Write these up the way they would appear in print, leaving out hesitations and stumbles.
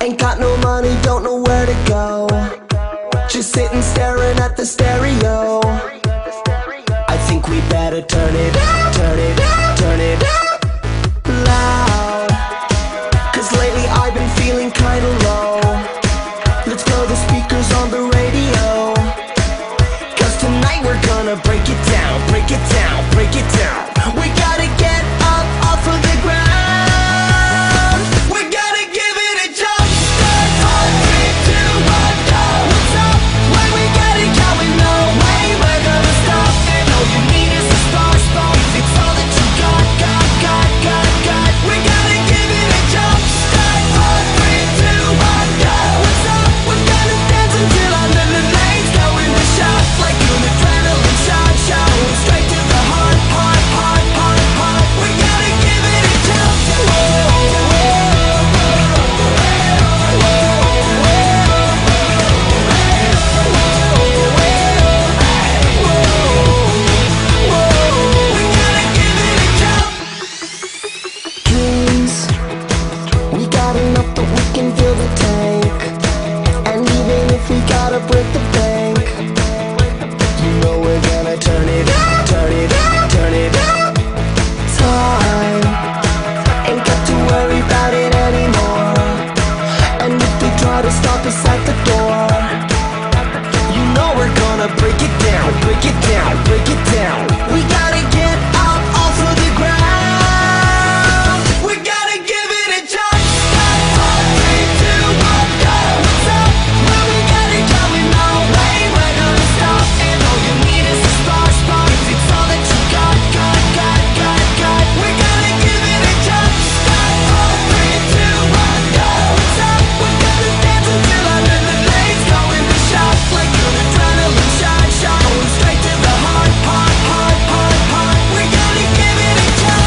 Ain't got no money, don't know where to go. Just sitting staring at the stereo. I think we better turn it up, turn it up, turn it up loud. Cause lately I've been feeling kinda low. Let's throw the speakers on the radio. Cause tonight we're gonna break it down, break it down, break it down. We gotta get up off of the ground. We gotta give it a jump start. 4, 3, 2, 1, go. What's up? Where we got it going? No way we're gonna stop. And all you need is a spark, spark. It's all that you got, got, got, got, got. We gotta give it a jump start. 4, 3, 2, 1, go. What's up? We're gonna dance until under the lights go into shock. Like an adrenaline shot, shot. Straight to the heart, heart, heart, heart, heart. We gotta give it a jump. Dreams, we got enough that we can fill the tank. And even if we gotta break the bank, you know we're gonna turn it up, turn it up, turn it up. Time, ain't got to worry about it anymore. And if they try to stop us at the door, you know we're gonna break it down, break it down, break it down. We gotta get up off of the ground. We gotta give it a jump start. 4, 3, 2, 1, go. What's up? Where we got it going? No way we're gonna stop. And all you need is a spark, spark. It's all that you got, got, got, got, got. We gotta give it a jump start. 4, 3, 2, 1, go. What's up? We're gonna dance until under the lights go into shock. Like an adrenaline shot, shot. Going straight to the heart, heart, heart, heart, heart. We gotta give it a jump.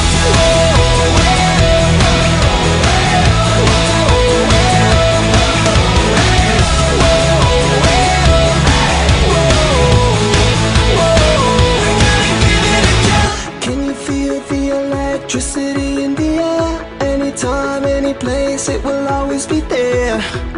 Can you feel the electricity in the air? Anytime, any place, it will always be there.